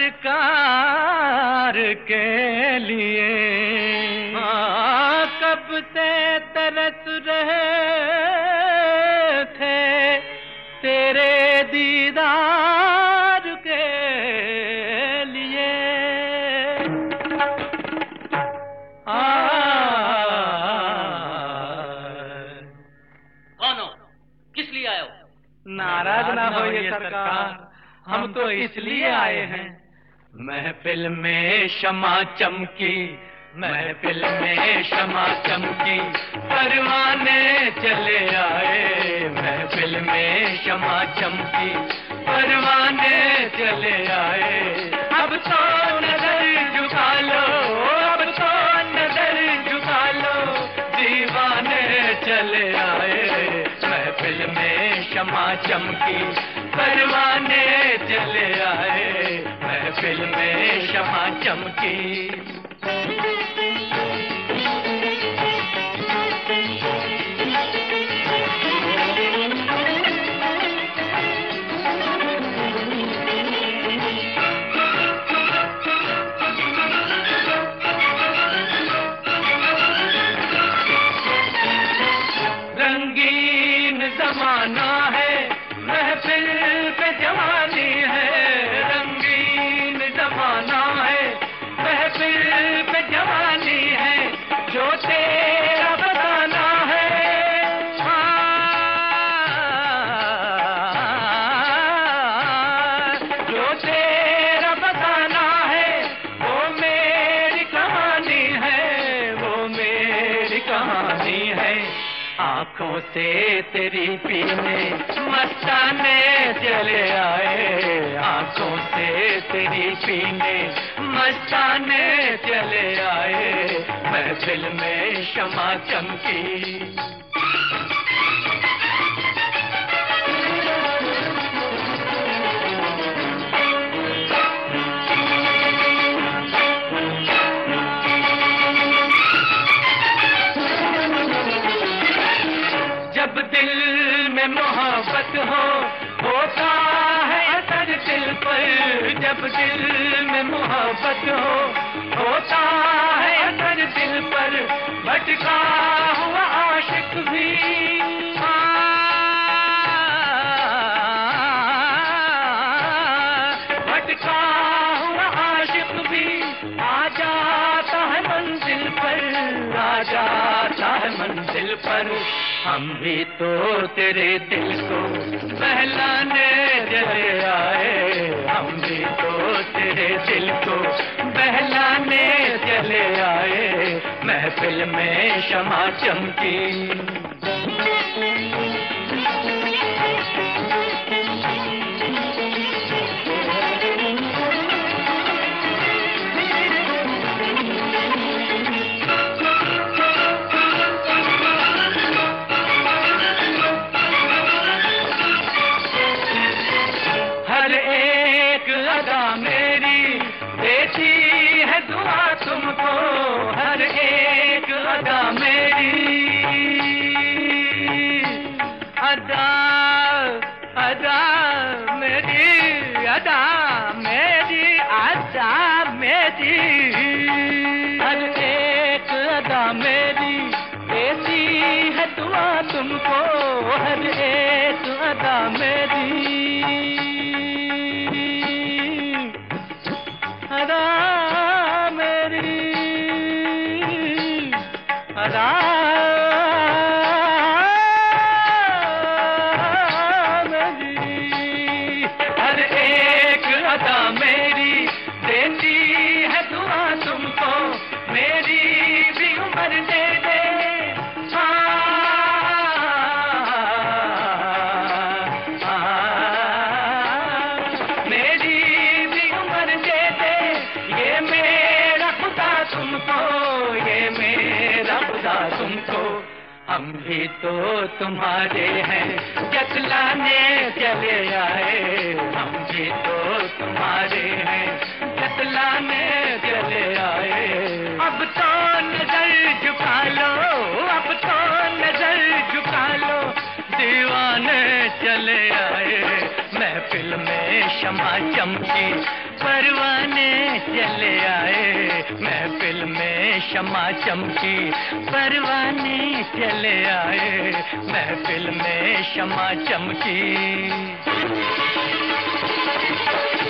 सरकार के लिए कब से तरस रहे थे तेरे दीदार के लिए। कौन हो? किस लिए आए हो? नाराज ना होइए सरकार, हम तो इसलिए आए हैं। महफिल में शमा चमकी, महफिल में शमा चमकी, परवाने चले आए। महफिल में शमा चमकी, परवाने चले आए। अब तो नजर झुका लो, अब तो नजर झुका लो, दीवाने चले आए। महफिल में शमा चमकी, परवाने चले आए। महफिल में शमा चमकी। रंगीन जमाना है, महफिल पे जवानी है। रंगीन जमाना है, महफिल पे जवानी है। जो तेरा बताना है, जो तेरा बताना है, वो मेरी कहानी है, वो मेरी कहानी है। आंखों से तेरी पीने मस्ताने चले आए। आंखों से तेरी पीने मस्ताने चले आए। महफिल में शमा चमकी। जब दिल में मोहब्बत हो, होता है असर दिल पर। जब दिल में मोहब्बत हो, होता है असर दिल पर। भटका हुआ आशिक भी भटका हुआ आशिक भी आ जाता है मंजिल पर, आ जाता है मंजिल पर। हम भी तो तेरे दिल को बहलाने चले आए। हम भी तो तेरे दिल को बहलाने चले आए। महफिल में शमा चमकी। मेरी देती है दुआ तुमको, हर एक अदा मेरी अदा, अदा मेरी, अदा मेरी, अदा मेरी। हर एक अदा मेरी देती है दुआ तुमको, हर एक अदा मेरी अदा मेरी, अदा मेरी। हर एक अदा मेरी देती है दुआ तुमको, मेरी भी उम्र दे दे। हम भी तो तुम्हारे हैं, जतलाने चले आए। हम भी तो तुम्हारे हैं, जतलाने चले आए। अब तो नजर झुका लो, अब तो नजर झुका लो, दीवाने चले आए। महफिल में शमा चमकी, परवाने चले आए, महफिल में शमा चमकी। परवाने चले आए, महफिल में शमा चमकी।